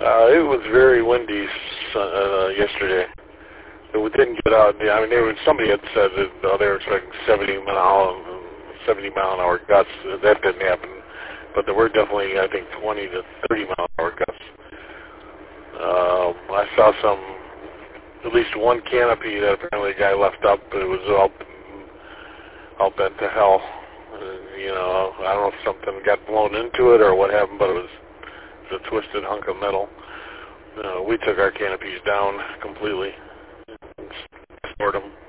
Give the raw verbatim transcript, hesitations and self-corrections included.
Uh, it was very windy uh, yesterday. We didn't get out. I mean, there was, somebody had said that uh, they were expecting seventy mile, seventy mile an hour gusts. That didn't happen, but there were definitely, I think, twenty to thirty mile an hour gusts. Uh, I saw some, at least one canopy that apparently a guy left up. But it was all all bent to hell. Uh, you know, I don't know if something got blown into it or what happened, but it was, it was a twisted hunk of metal. Uh, we took our canopies down completely and stored them.